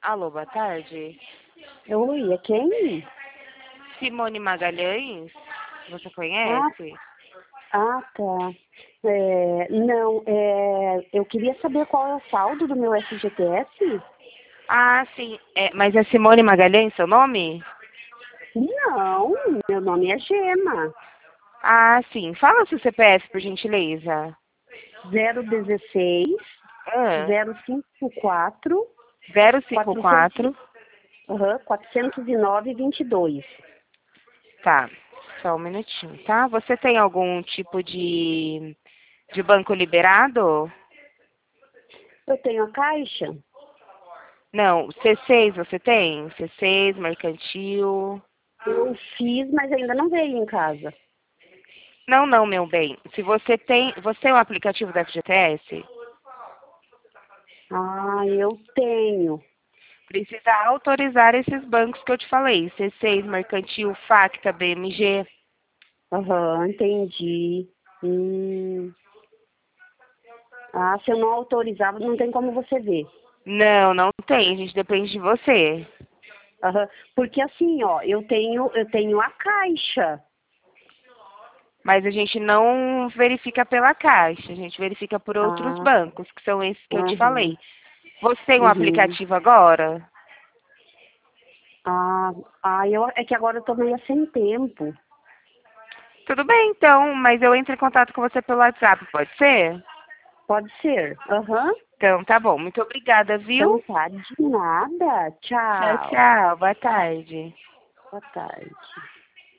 Alô, boa tarde. Oi, é quem? Simone Magalhães, você Ah, conhece? tá. Não, eu queria saber qual é o saldo do meu FGTS. Ah, sim. Mas é Simone Magalhães seu nome? Não, meu nome é Gema. Ah, sim. Fala o seu CPF, por gentileza. 016 Ah, 054 400, 054. 409 22. Tá. Só um minutinho, tá? Você tem algum tipo de banco liberado? Eu tenho a caixa. Não, C6 você tem? C6, mercantil. Eu fiz, mas ainda não veio em casa. Não, não, meu bem. Se você tem o aplicativo da FGTS? Ah, eu tenho. Precisa autorizar esses bancos que eu te falei, C6, Mercantil, Facta, BMG. Aham, entendi. Ah, se eu não autorizava, não tem como você ver. Não, não tem, a gente depende de você. Aham. Porque assim, ó, eu tenho a caixa. Mas a gente não verifica pela Caixa, a gente verifica por outros Ah, bancos, que são esses que eu te aham, falei. Você tem um uhum. aplicativo agora? Ah, é que agora eu tô meio sem tempo. Tudo bem, então, mas eu entro em contato com você pelo WhatsApp, pode ser? Pode ser? Aham. Então, tá bom. Muito obrigada, Então viu? tá, de nada. Tchau, Tchau. tchau. Boa tarde. Boa tarde.